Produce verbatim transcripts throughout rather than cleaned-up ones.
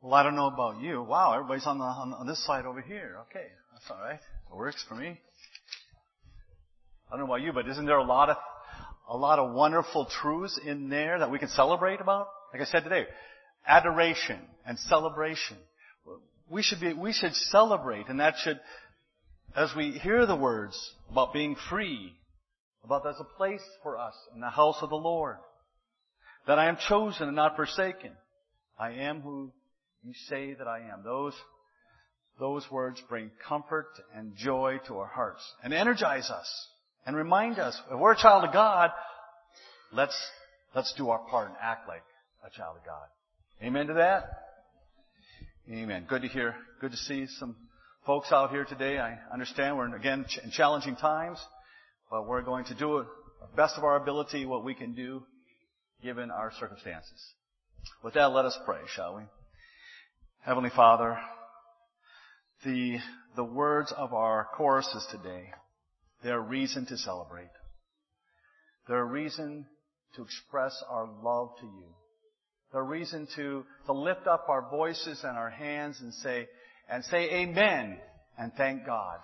Well, I don't know about you. Wow, everybody's on the on, on this side over here. Okay, that's all right. It works for me. I don't know about you, but isn't there a lot of a lot of wonderful truths in there that we can celebrate about? Like I said today, adoration and celebration. We should be we should celebrate, and that should, as we hear the words about being free, about there's a place for us in the house of the Lord, that I am chosen and not forsaken. I am who you say that I am. Those, those words bring comfort and joy to our hearts and energize us and remind us, if we're a child of God, let's, let's do our part and act like a child of God. Amen to that? Amen. Good to hear. Good to see some folks out here today. I understand we're, again, in challenging times, but we're going to do it the best of our ability, what we can do, given our circumstances. With that, let us pray, shall we? Heavenly Father, the, the words of our choruses today, they're a reason to celebrate. They're a reason to express our love to you. They're a reason to, to lift up our voices and our hands and say, and say amen and thank God.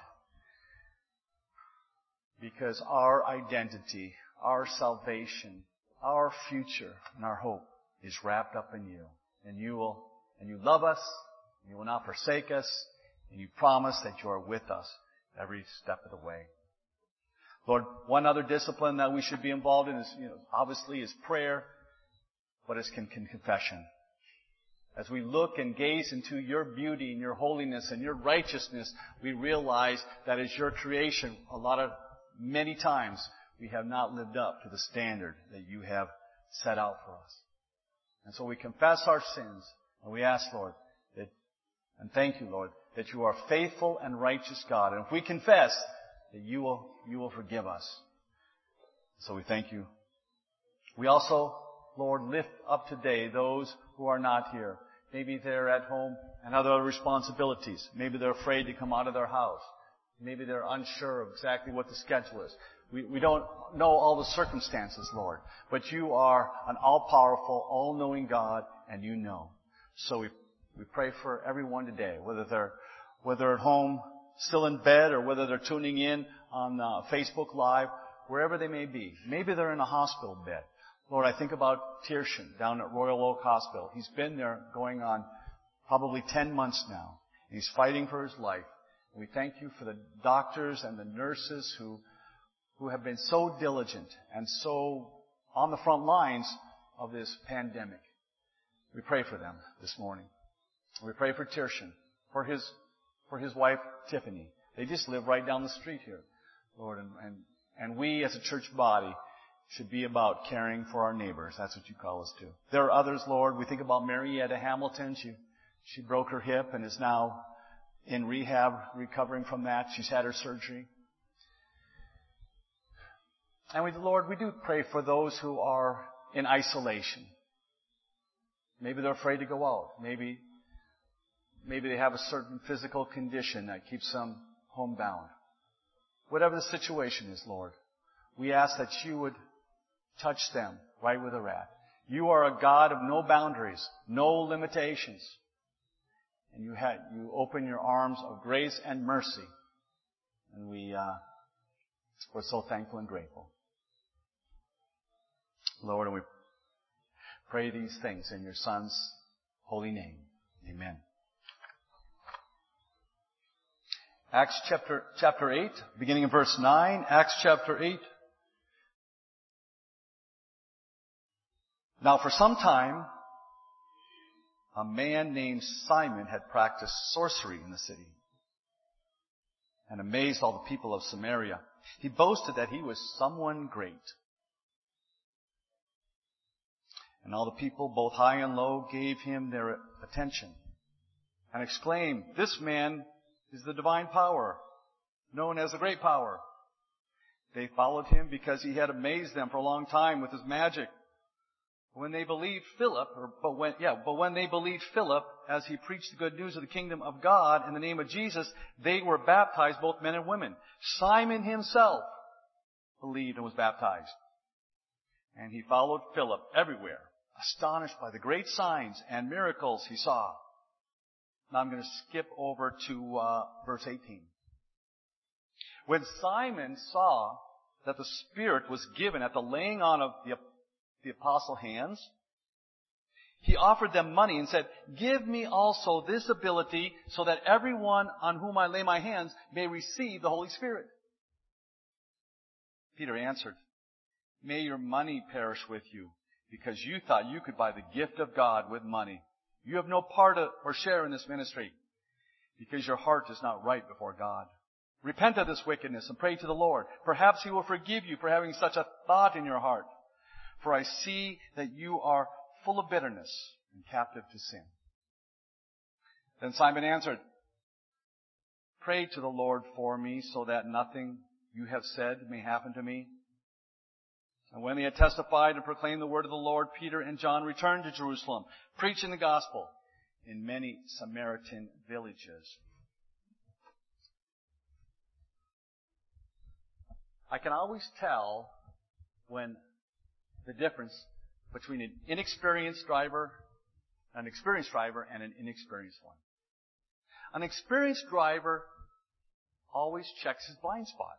Because our identity, our salvation, our future and our hope is wrapped up in you. And you will, and you love us, and you will not forsake us, and you promise that you are with us every step of the way. Lord, one other discipline that we should be involved in is, you know, obviously is prayer, but it's con- con- confession. As we look and gaze into your beauty and your holiness and your righteousness, we realize that as your creation, a lot of, many times, we have not lived up to the standard that you have set out for us. And so we confess our sins, and we ask, Lord, that, and thank you, Lord, that you are faithful and righteous God. And if we confess, that you will, you will forgive us. So we thank you. We also, Lord, lift up today those who are not here. Maybe they're at home and have other responsibilities. Maybe they're afraid to come out of their house. Maybe they're unsure of exactly what the schedule is. We, we don't know all the circumstances, Lord. But you are an all-powerful, all-knowing God, and you know. So we, we pray for everyone today, whether they're, whether they're at home, still in bed, or whether they're tuning in on uh, Facebook Live, wherever they may be. Maybe they're in a hospital bed. Lord, I think about Tirschen down at Royal Oak Hospital. He's been there going on probably ten months now. He's fighting for his life. We thank you for the doctors and the nurses who who have been so diligent and so on the front lines of this pandemic. We pray for them this morning. We pray for Tirschen, for his for his wife Tiffany. They just live right down the street here, Lord, and and, and we as a church body should be about caring for our neighbors. That's what you call us to. There are others, Lord. We think about Marietta Hamilton. She she broke her hip and is now in rehab, recovering from that. She's had her surgery. And we, Lord, we do pray for those who are in isolation. Maybe they're afraid to go out. Maybe, maybe they have a certain physical condition that keeps them homebound. Whatever the situation is, Lord, we ask that you would touch them right where they're at. You are a God of no boundaries, no limitations. And you had, you open your arms of grace and mercy. And we, uh, we're so thankful and grateful. Lord, and we pray these things in your Son's holy name. Amen. Acts chapter, chapter eight, beginning in verse nine. Acts chapter eight. Now for some time, a man named Simon had practiced sorcery in the city and amazed all the people of Samaria. He boasted that he was someone great. And all the people, both high and low, gave him their attention and exclaimed, "This man is the divine power, known as the great power." They followed him because he had amazed them for a long time with his magic. When they believed Philip, or but when yeah, but when they believed Philip as he preached the good news of the kingdom of God in the name of Jesus, they were baptized, both men and women. Simon himself believed and was baptized. And he followed Philip everywhere, astonished by the great signs and miracles he saw. Now I'm going to skip over to uh, verse eighteen. When Simon saw that the Spirit was given at the laying on of the, the apostle hands, he offered them money and said, "Give me also this ability so that everyone on whom I lay my hands may receive the Holy Spirit." Peter answered, "May your money perish with you, because you thought you could buy the gift of God with money. You have no part or share in this ministry, because your heart is not right before God. Repent of this wickedness and pray to the Lord. Perhaps He will forgive you for having such a thought in your heart. For I see that you are full of bitterness and captive to sin." Then Simon answered, "Pray to the Lord for me, so that nothing you have said may happen to me." And when they had testified and proclaimed the word of the Lord, Peter and John returned to Jerusalem, preaching the gospel in many Samaritan villages. I can always tell when the difference between an inexperienced driver, an experienced driver, and an inexperienced one. An experienced driver always checks his blind spot.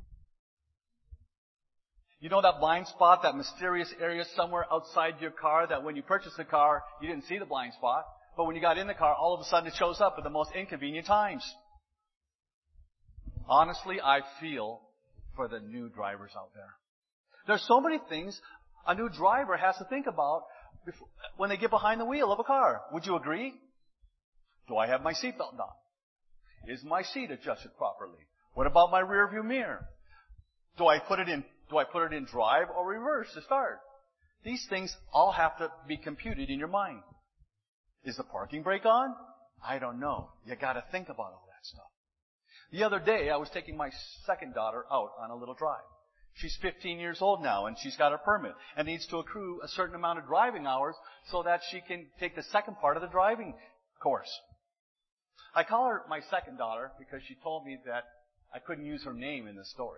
You know that blind spot, that mysterious area somewhere outside your car that when you purchased the car, you didn't see the blind spot, but when you got in the car, all of a sudden it shows up at the most inconvenient times. Honestly, I feel for the new drivers out there. There's so many things a new driver has to think about before, when they get behind the wheel of a car. Would you agree? Do I have my seatbelt on? Is my seat adjusted properly? What about my rear view mirror? Do I put it in, do I put it in drive or reverse to start? These things all have to be computed in your mind. Is the parking brake on? I don't know. You gotta think about all that stuff. The other day, I was taking my second daughter out on a little drive. She's fifteen years old now, and she's got her permit and needs to accrue a certain amount of driving hours so that she can take the second part of the driving course. I call her my second daughter because she told me that I couldn't use her name in the story.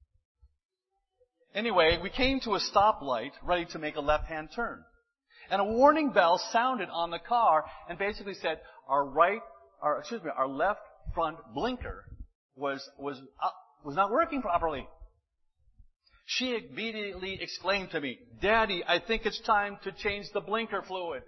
Anyway, we came to a stoplight ready to make a left-hand turn. And a warning bell sounded on the car and basically said our right, our, excuse me, our left front blinker was, was, uh, was not working properly. She immediately exclaimed to me, "Daddy, I think it's time to change the blinker fluid."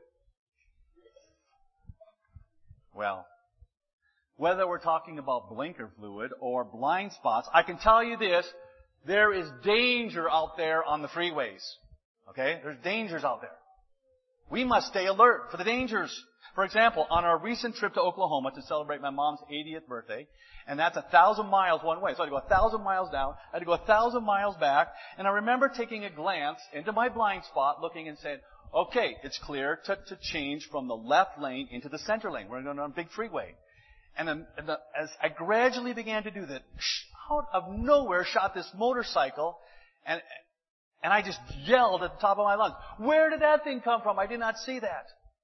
Well, whether we're talking about blinker fluid or blind spots, I can tell you this, there is danger out there on the freeways. Okay? There's dangers out there. We must stay alert for the dangers. For example, on our recent trip to Oklahoma to celebrate my mom's eightieth birthday, and that's a thousand miles one way. So I had to go a thousand miles down, I had to go a thousand miles back, and I remember taking a glance into my blind spot, looking and saying, okay, it's clear to, to change from the left lane into the center lane. We're going on a big freeway. And, then, and the, as I gradually began to do that, out of nowhere shot this motorcycle, and and I just yelled at the top of my lungs, "Where did that thing come from? I did not see that."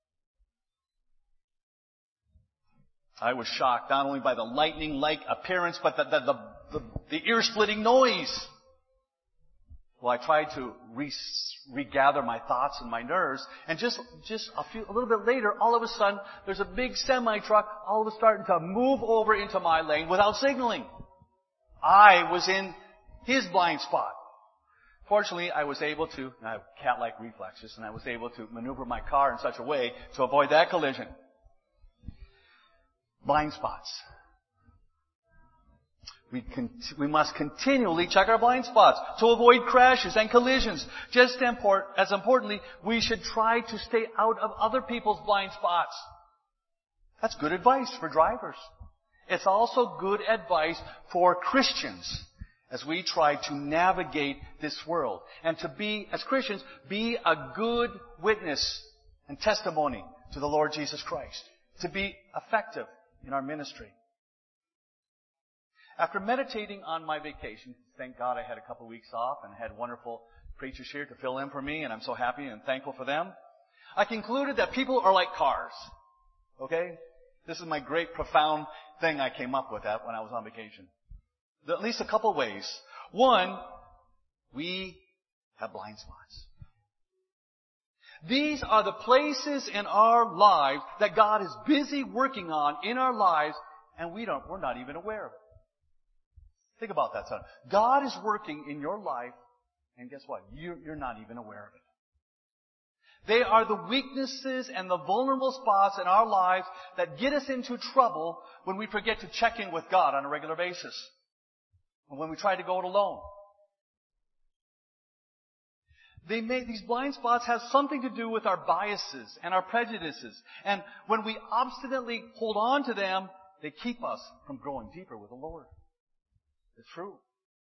I was shocked not only by the lightning-like appearance, but the, the, the, the, the ear-splitting noise. Well, I tried to re- regather my thoughts and my nerves, and just, just a few, a little bit later, all of a sudden, there's a big semi-truck all of a sudden starting to move over into my lane without signaling. I was in his blind spot. Fortunately, I was able to, and I have cat-like reflexes, and I was able to maneuver my car in such a way to avoid that collision. Blind spots. We, con- we must continually check our blind spots to avoid crashes and collisions. Just import, as importantly, we should try to stay out of other people's blind spots. That's good advice for drivers. It's also good advice for Christians as we try to navigate this world. And to be, as Christians, be a good witness and testimony to the Lord Jesus Christ. To be effective in our ministry. After meditating on my vacation, thank God I had a couple of weeks off and I had wonderful preachers here to fill in for me, and I'm so happy and thankful for them. I concluded that people are like cars. Okay? This is my great profound thing I came up with that when I was on vacation. At least a couple of ways. One, we have blind spots. These are the places in our lives that God is busy working on in our lives, and we don't, we're not even aware of it. Think about that, son. God is working in your life, and guess what? You're, you're not even aware of it. They are the weaknesses and the vulnerable spots in our lives that get us into trouble when we forget to check in with God on a regular basis. And when we try to go it alone. They make, these blind spots have something to do with our biases and our prejudices. And when we obstinately hold on to them, they keep us from growing deeper with the Lord. It's true.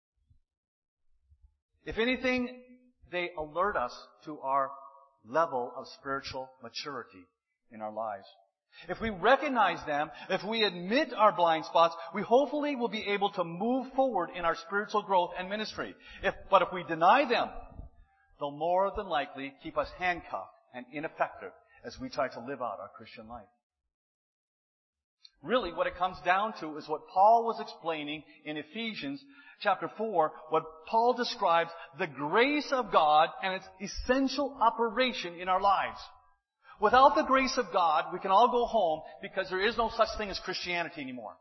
If anything, they alert us to our level of spiritual maturity in our lives. If we recognize them, if we admit our blind spots, we hopefully will be able to move forward in our spiritual growth and ministry. If, but if we deny them, they'll more than likely keep us handcuffed and ineffective as we try to live out our Christian life. Really, what it comes down to is what Paul was explaining in Ephesians chapter four, what Paul describes the grace of God and its essential operation in our lives. Without the grace of God, we can all go home because there is no such thing as Christianity anymore.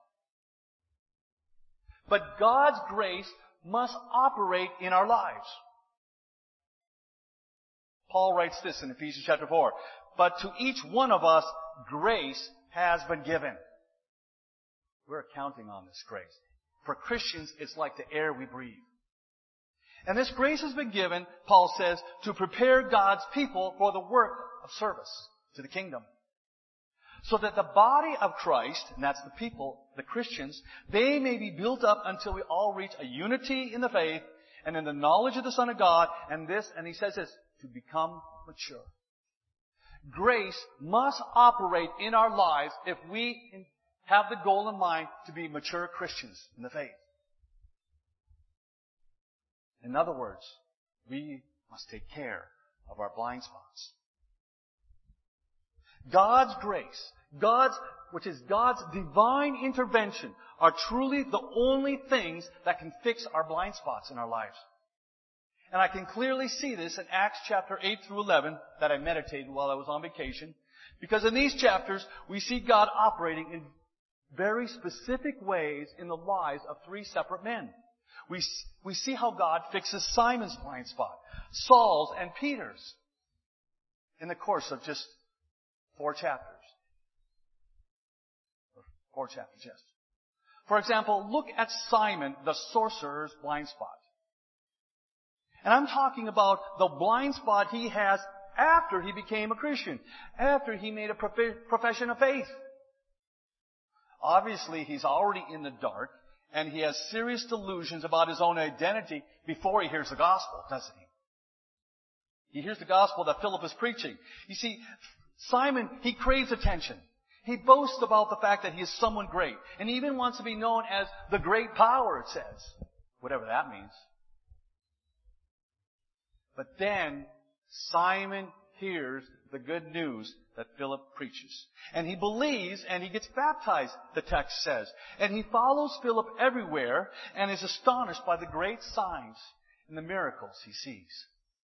But God's grace must operate in our lives. Paul writes this in Ephesians chapter four, but to each one of us, grace has been given. We're counting on this grace. For Christians, it's like the air we breathe. And this grace has been given, Paul says, to prepare God's people for the work of service to the kingdom. So that the body of Christ, and that's the people, the Christians, they may be built up until we all reach a unity in the faith and in the knowledge of the Son of God, and this, and he says this, to become mature. Grace must operate in our lives if we have the goal in mind to be mature Christians in the faith. In other words, we must take care of our blind spots. God's grace, God's, which is God's divine intervention, are truly the only things that can fix our blind spots in our lives. And I can clearly see this in Acts chapter eight through eleven that I meditated while I was on vacation. Because in these chapters, we see God operating in very specific ways in the lives of three separate men. We, we see how God fixes Simon's blind spot, Saul's and Peter's, in the course of just four chapters. Four chapters, yes. For example, look at Simon the sorcerer's blind spot. And I'm talking about the blind spot he has after he became a Christian, after he made a profession of faith. Obviously, he's already in the dark, and he has serious delusions about his own identity before he hears the gospel, doesn't he? He hears the gospel that Philip is preaching. You see, Simon, he craves attention. He boasts about the fact that he is someone great, and he even wants to be known as the great power, it says. Whatever that means. But then, Simon hears the good news that Philip preaches. And he believes and he gets baptized, the text says. And he follows Philip everywhere and is astonished by the great signs and the miracles he sees.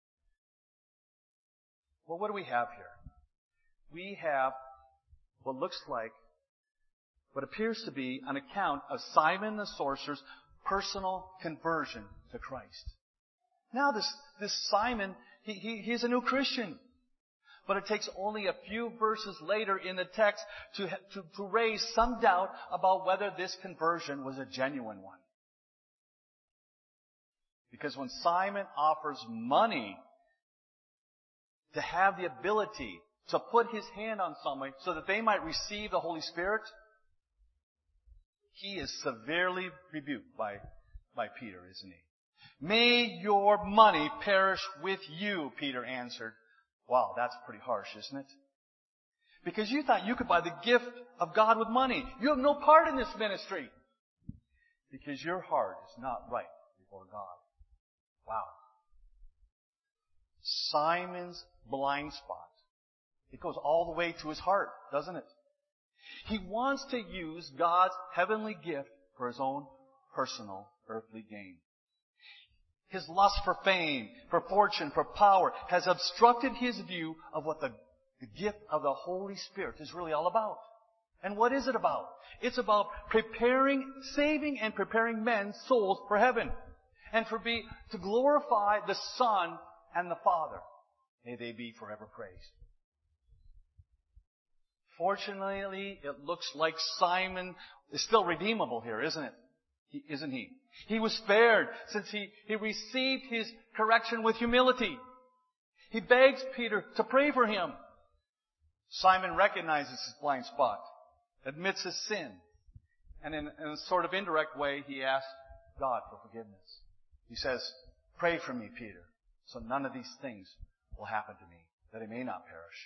Well, what do we have here? We have what looks like, what appears to be an account of Simon the sorcerer's personal conversion to Christ. Now this, this Simon, he, he, he's a new Christian. But it takes only a few verses later in the text to, to, to raise some doubt about whether this conversion was a genuine one. Because when Simon offers money to have the ability to put his hand on somebody so that they might receive the Holy Spirit, he is severely rebuked by, by Peter, isn't he? May your money perish with you, Peter answered. Wow, that's pretty harsh, isn't it? Because you thought you could buy the gift of God with money. You have no part in this ministry. Because your heart is not right before God. Wow. Simon's blind spot. It goes all the way to his heart, doesn't it? He wants to use God's heavenly gift for his own personal earthly gain. His lust for fame, for fortune, for power has obstructed his view of what the, the gift of the Holy Spirit is really all about. And what is it about? It's about preparing, saving and preparing men's souls for heaven. And for be, to glorify the Son and the Father. May they be forever praised. Fortunately, it looks like Simon is still redeemable here, isn't it? He, isn't he? He was spared since he, he received his correction with humility. He begs Peter to pray for him. Simon recognizes his blind spot, admits his sin, and in, in a sort of indirect way, he asks God for forgiveness. He says, pray for me, Peter, so none of these things will happen to me, that I may not perish.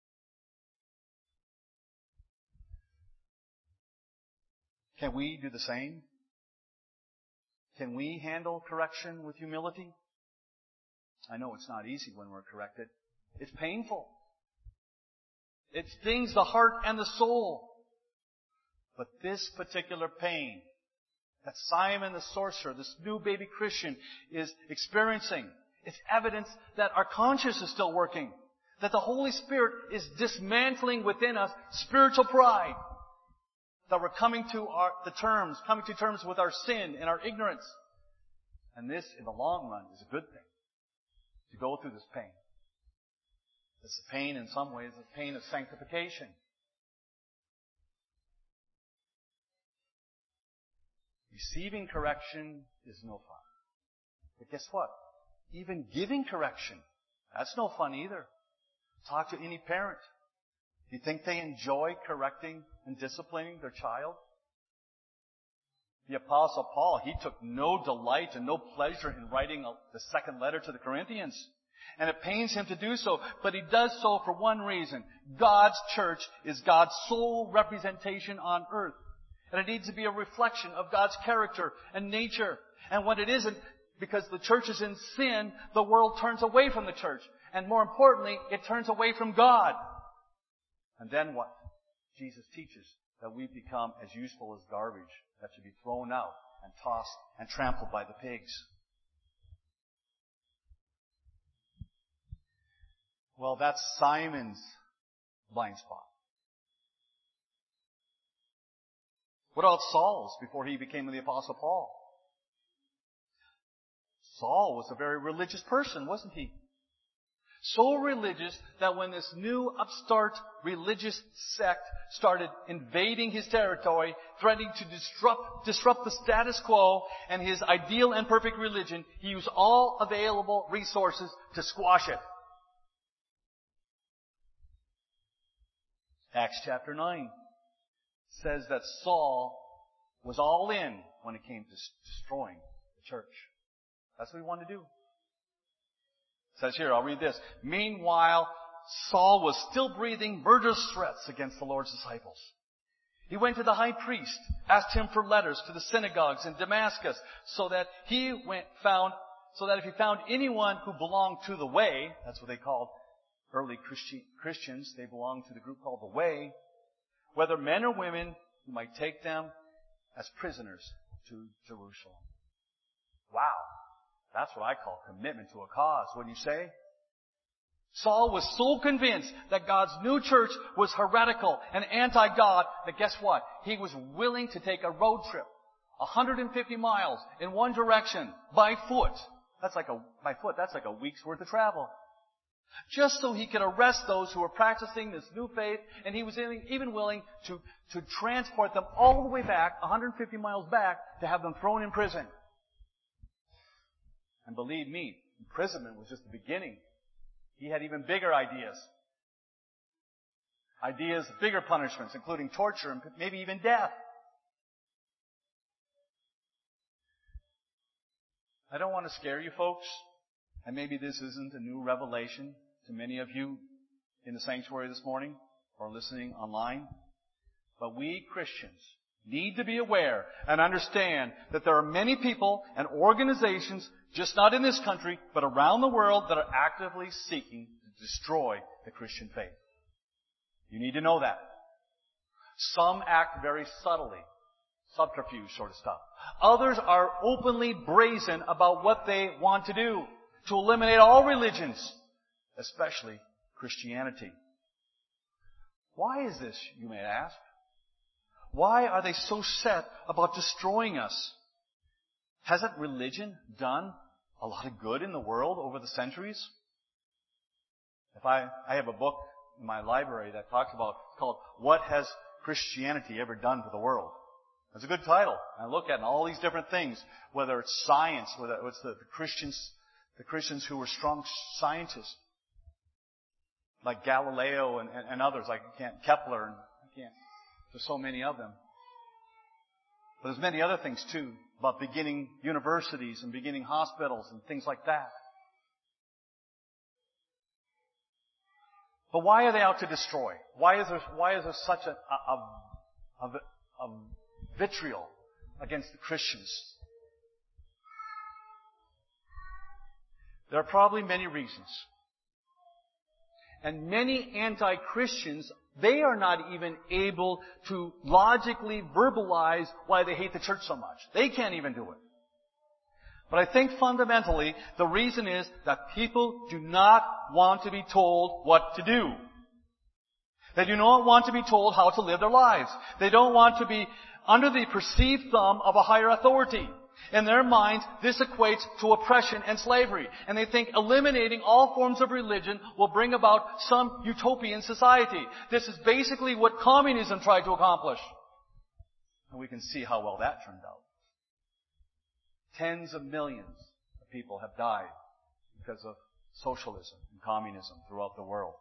Can we do the same? Can we handle correction with humility? I know it's not easy when we're corrected. It's painful. It stings the heart and the soul. But this particular pain that Simon the sorcerer, this new baby Christian, is experiencing, it's evidence that our conscience is still working. That the Holy Spirit is dismantling within us spiritual pride. That we're coming to our, the terms, coming to terms with our sin and our ignorance. And this, in the long run, is a good thing. To go through this pain. This pain, in some ways, is pain of sanctification. Receiving correction is no fun. But guess what? Even giving correction, that's no fun either. Talk to any parent. Do you think they enjoy correcting and disciplining their child? The Apostle Paul, he took no delight and no pleasure in writing the second letter to the Corinthians. And it pains him to do so, but he does so for one reason. God's church is God's sole representation on earth. And it needs to be a reflection of God's character and nature. And when it isn't, because the church is in sin, the world turns away from the church. And more importantly, it turns away from God. And then what? Jesus teaches that we become as useful as garbage that should be thrown out and tossed and trampled by the pigs. Well, that's Simon's blind spot. What about Saul's before he became the Apostle Paul? Saul was a very religious person, wasn't he? So religious that when this new upstart religious sect started invading his territory, threatening to disrupt, disrupt the status quo and his ideal and perfect religion, he used all available resources to squash it. Acts chapter nine says that Saul was all in when it came to destroying the church. That's what he wanted to do. It says here, I'll read this. Meanwhile, Saul was still breathing murderous threats against the Lord's disciples. He went to the high priest, asked him for letters to the synagogues in Damascus, so that he went found, so that if he found anyone who belonged to the way, that's what they called early Christi- Christians, they belonged to the group called the Way, whether men or women, he might take them as prisoners to Jerusalem. Wow. That's what I call commitment to a cause, wouldn't you say? Saul was so convinced that God's new church was heretical and anti-God that guess what? He was willing to take a road trip, one hundred fifty miles in one direction by foot. That's like a, by foot, that's like a week's worth of travel. Just so he could arrest those who were practicing this new faith, and he was even willing to, to transport them all the way back, one hundred fifty miles back, to have them thrown in prison. And believe me, imprisonment was just the beginning. He had even bigger ideas. Ideas of bigger punishments, including torture and maybe even death. I don't want to scare you folks, and maybe this isn't a new revelation to many of you in the sanctuary this morning or listening online, but we Christians need to be aware and understand that there are many people and organizations, just not in this country, but around the world, that are actively seeking to destroy the Christian faith. You need to know that. Some act very subtly. subterfuge sort of stuff. Others are openly brazen about what they want to do to eliminate all religions, especially Christianity. Why is this, you may ask? Why are they so set about destroying us? Hasn't religion done a lot of good in the world over the centuries? If I, I have a book in my library that talks about, it's called What Has Christianity Ever Done for the World? It's a good title. I look at all these different things, whether it's science, whether it's the, the Christians, the Christians who were strong scientists, like Galileo and, and, and others, like I can't, Kepler, and I can't, there's so many of them. But there's many other things too, about beginning universities and beginning hospitals and things like that. But why are they out to destroy? Why is there, why is there such a, a, a, a vitriol against the Christians? There are probably many reasons. And many anti-Christians, they are not even able to logically verbalize why they hate the church so much. They can't even do it. But I think fundamentally, the reason is that people do not want to be told what to do. They do not want to be told how to live their lives. They don't want to be under the perceived thumb of a higher authority. In their minds, this equates to oppression and slavery. And they think eliminating all forms of religion will bring about some utopian society. This is basically what communism tried to accomplish. And we can see how well that turned out. Tens of millions of people have died because of socialism and communism throughout the world.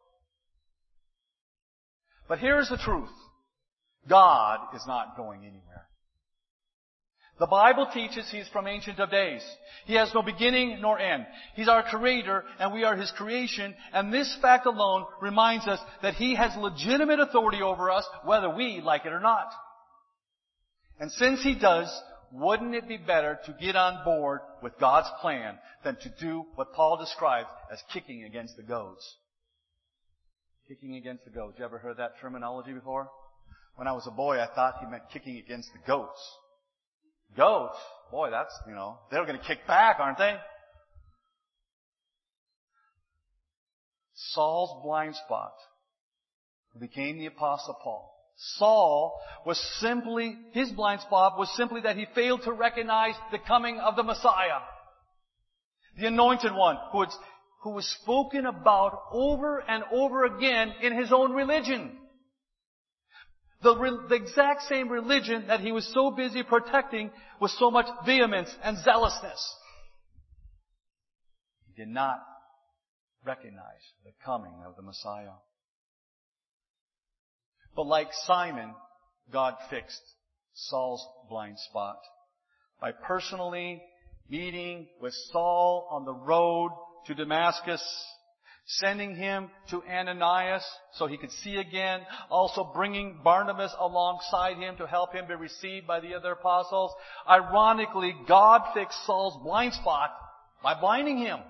But here's the truth. God is not going anywhere. The Bible teaches He's from Ancient of Days. He has no beginning nor end. He's our Creator and we are His creation. And this fact alone reminds us that He has legitimate authority over us whether we like it or not. And since He does, wouldn't it be better to get on board with God's plan than to do what Paul describes as kicking against the goads? Kicking against the goads. You ever heard that terminology before? When I was a boy, I thought he meant kicking against the goats. Goats? Boy, that's, you know, they're going to kick back, aren't they? Saul's blind spot became the Apostle Paul. Saul was simply, his blind spot was simply that he failed to recognize the coming of the Messiah. The Anointed One, who was, who was spoken about over and over again in his own religion. The, re, the exact same religion that he was so busy protecting with so much vehemence and zealousness. He did not recognize the coming of the Messiah. But like Simon, God fixed Saul's blind spot by personally meeting with Saul on the road to Damascus, sending him to Ananias so he could see again, also bringing Barnabas alongside him to help him be received by the other apostles. Ironically, God fixed Saul's blind spot by blinding him.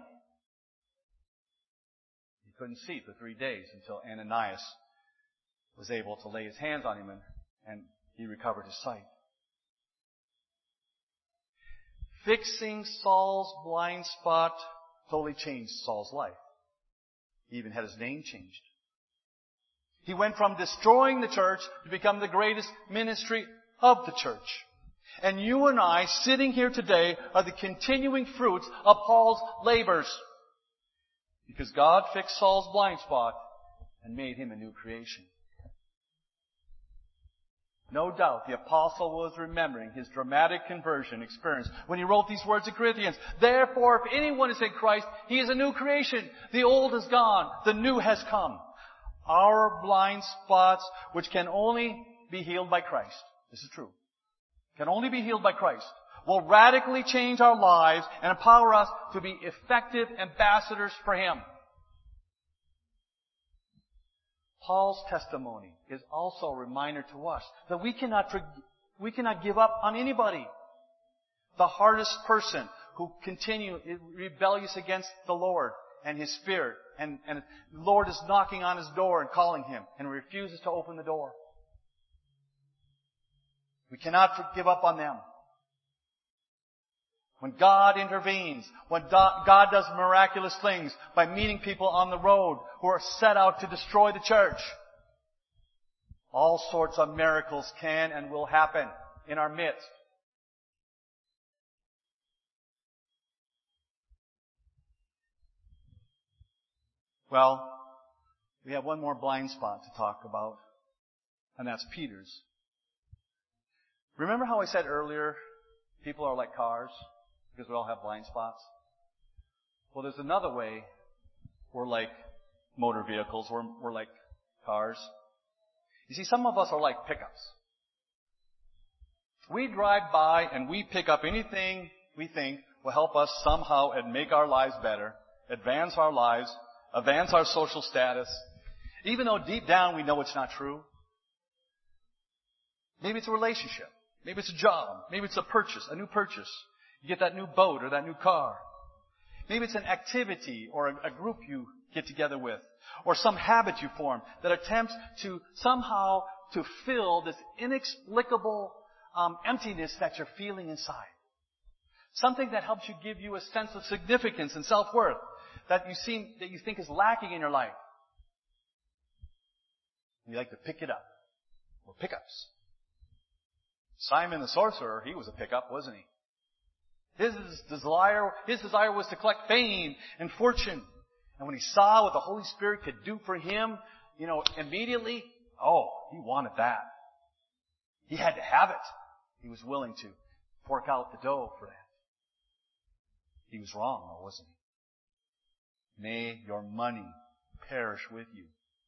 He couldn't see for three days until Ananias was able to lay his hands on him and, and he recovered his sight. Fixing Saul's blind spot totally changed Saul's life. He even had his name changed. He went from destroying the church to become the greatest ministry of the church. And you and I, sitting here today, are the continuing fruits of Paul's labors. Because God fixed Saul's blind spot and made him a new creation. No doubt the apostle was remembering his dramatic conversion experience when he wrote these words to Corinthians. Therefore, if anyone is in Christ, he is a new creation. The old is gone. The new has come. Our blind spots, which can only be healed by Christ. This is true. Can only be healed by Christ. Will radically change our lives and empower us to be effective ambassadors for Him. Paul's testimony is also a reminder to us that we cannot, we cannot give up on anybody. The hardest person who continue rebellious against the Lord and His Spirit, and, and the Lord is knocking on his door and calling him, and refuses to open the door. We cannot give up on them. When God intervenes, when God does miraculous things by meeting people on the road who are set out to destroy the church, all sorts of miracles can and will happen in our midst. Well, we have one more blind spot to talk about, and that's Peter's. Remember how I said earlier, people are like cars, because we all have blind spots? Well, there's another way we're like motor vehicles, we're, we're like cars. You see, some of us are like pickups. We drive by and we pick up anything we think will help us somehow and make our lives better, advance our lives, advance our social status, even though deep down we know it's not true. Maybe it's a relationship. Maybe it's a job. Maybe it's a purchase, a new purchase. You get that new boat or that new car. Maybe it's an activity or a, a group you get together with, or some habit you form that attempts to somehow to fill this inexplicable um, emptiness that you're feeling inside. Something that helps you give you a sense of significance and self-worth that you seem that you think is lacking in your life. You like to pick it up. Or pickups. Simon the sorcerer, he was a pickup, wasn't he? His desire, his desire was to collect fame and fortune. And when he saw what the Holy Spirit could do for him, you know, immediately, oh, he wanted that. He had to have it. He was willing to fork out the dough for that. He was wrong, though, wasn't he? May your money perish with you.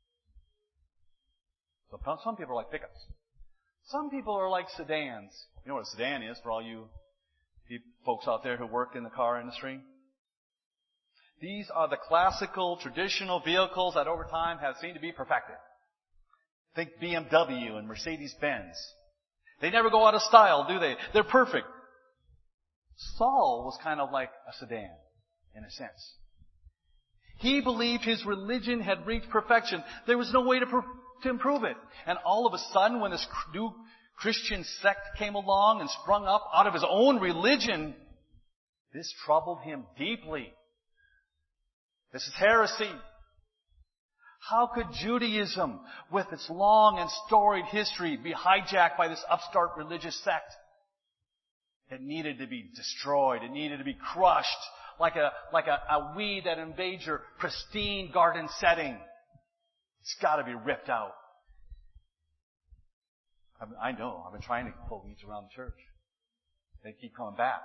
So some people are like pickups. Some people are like sedans. You know what a sedan is for all you folks out there who work in the car industry? These are the classical, traditional vehicles that over time have seemed to be perfected. Think B M W and Mercedes-Benz. They never go out of style, do they? They're perfect. Saul was kind of like a sedan, in a sense. He believed his religion had reached perfection. There was no way to, per- to improve it. And all of a sudden, when this new Christian sect came along and sprung up out of his own religion, this troubled him deeply. This is heresy. How could Judaism, with its long and storied history, be hijacked by this upstart religious sect? It needed to be destroyed. It needed to be crushed like a, like a, a weed that invades your pristine garden setting. It's got to be ripped out. I, mean, I know. I've been trying to pull weeds around the church. They keep coming back.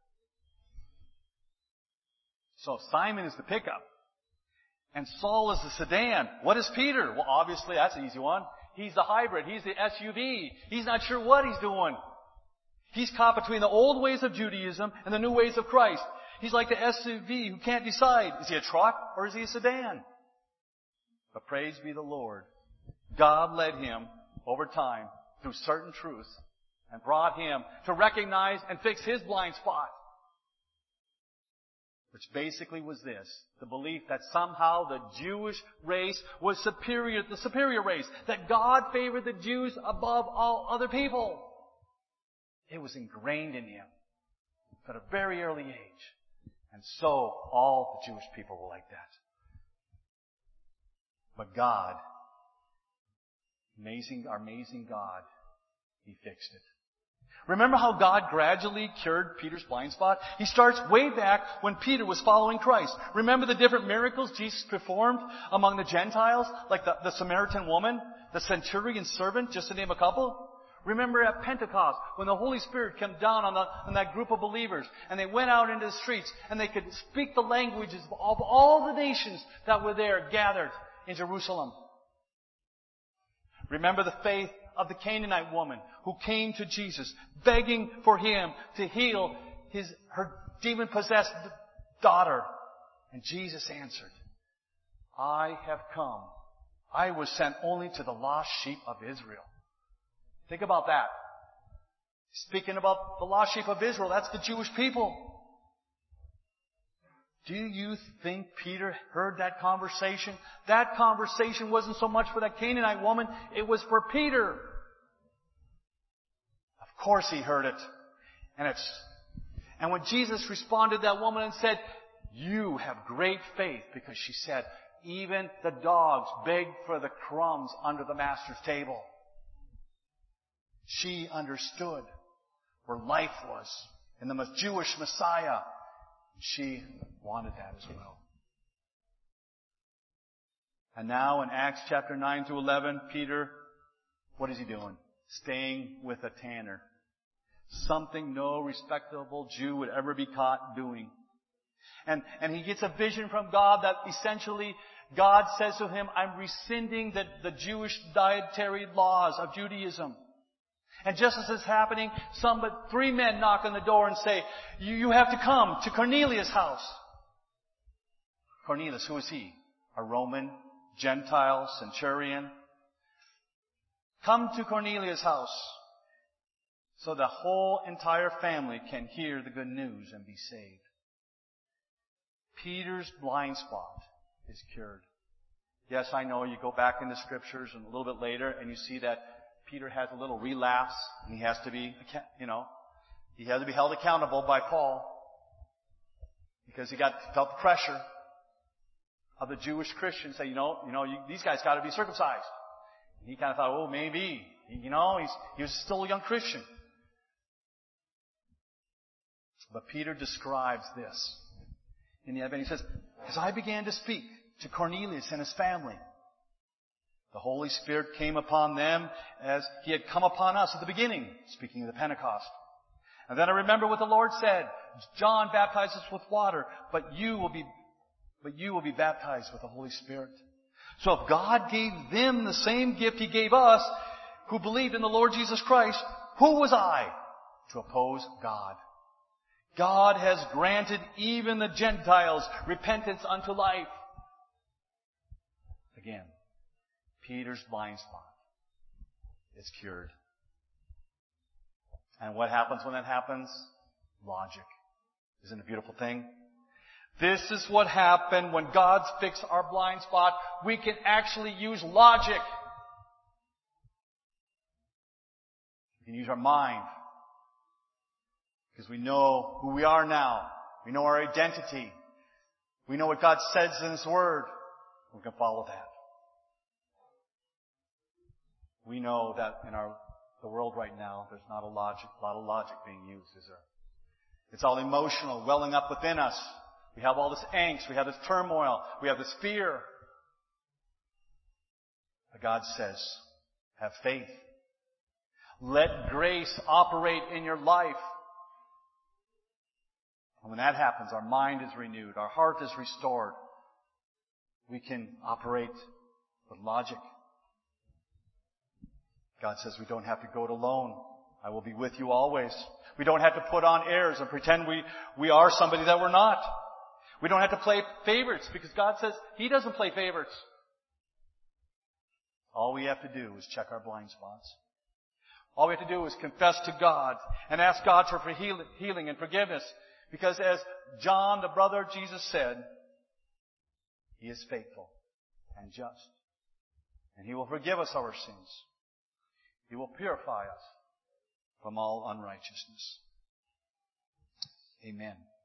So Simon is the pickup. And Saul is the sedan. What is Peter? Well, obviously, that's an easy one. He's the hybrid. He's the S U V. He's not sure what he's doing. He's caught between the old ways of Judaism and the new ways of Christ. He's like the S U V who can't decide. Is he a truck or is he a sedan? But praise be the Lord. God led him over time through certain truths and brought him to recognize and fix his blind spot. Which basically was this, the belief that somehow the Jewish race was superior, the superior race, that God favored the Jews above all other people. It was ingrained in him at a very early age. And so all the Jewish people were like that. But God, amazing, our amazing God, He fixed it. Remember how God gradually cured Peter's blind spot? He starts way back when Peter was following Christ. Remember the different miracles Jesus performed among the Gentiles? Like the, the Samaritan woman, the centurion servant, just to name a couple? Remember at Pentecost when the Holy Spirit came down on, the, on that group of believers and they went out into the streets and they could speak the languages of all the nations that were there gathered in Jerusalem. Remember the faith of the Canaanite woman who came to Jesus begging for Him to heal his, her demon-possessed daughter. And Jesus answered, I have come. I was sent only to the lost sheep of Israel. Think about that. Speaking about the lost sheep of Israel, that's the Jewish people. Do you think Peter heard that conversation? That conversation wasn't so much for that Canaanite woman, it was for Peter. A Of course he heard it. And it's, and when Jesus responded to that woman and said, you have great faith, because she said, even the dogs beg for the crumbs under the master's table. She understood where life was in the Jewish Messiah. She wanted that as well. And now in Acts chapter nine to eleven, Peter, what is he doing? Staying with a tanner. Something no respectable Jew would ever be caught doing. And, and he gets a vision from God that essentially God says to him, I'm rescinding the, the Jewish dietary laws of Judaism. And just as this is happening, some but three men knock on the door and say, you, you have to come to Cornelius' house. Cornelius, who is he? A Roman, Gentile, centurion. Come to Cornelius' house so the whole entire family can hear the good news and be saved. Peter's blind spot is cured. Yes, I know you go back in the scriptures and a little bit later and you see that Peter has a little relapse and he has to be, you know, he has to be held accountable by Paul because he got felt the pressure of the Jewish Christians say, you know, you know, you, these guys got to be circumcised. And he kind of thought, oh, maybe, you know, he's he was still a young Christian. But Peter describes this in the event. He says, as I began to speak to Cornelius and his family, the Holy Spirit came upon them as He had come upon us at the beginning, speaking of the Pentecost. And then I remember what the Lord said. John baptizes with water, but you will be, but you will be baptized with the Holy Spirit. So if God gave them the same gift He gave us, who believed in the Lord Jesus Christ, who was I to oppose God? God has granted even the Gentiles repentance unto life. Again, Peter's blind spot is cured. And what happens when that happens? Logic. Isn't it a beautiful thing? This is what happened when God's fixed our blind spot. We can actually use logic. We can use our mind. Because we know who we are now. We know our identity. We know what God says in His Word. We can follow that. We know that in our the world right now, there's not a logic, a lot of logic being used, is there? It's all emotional, welling up within us. We have all this angst. We have this turmoil. We have this fear. But God says, have faith. Let grace operate in your life. And when that happens, our mind is renewed. Our heart is restored. We can operate with logic. God says we don't have to go it alone. I will be with you always. We don't have to put on airs and pretend we, we are somebody that we're not. We don't have to play favorites because God says He doesn't play favorites. All we have to do is check our blind spots. All we have to do is confess to God and ask God for healing and forgiveness. Because as John, the brother of Jesus, said, He is faithful and just. And He will forgive us our sins. He will purify us from all unrighteousness. Amen.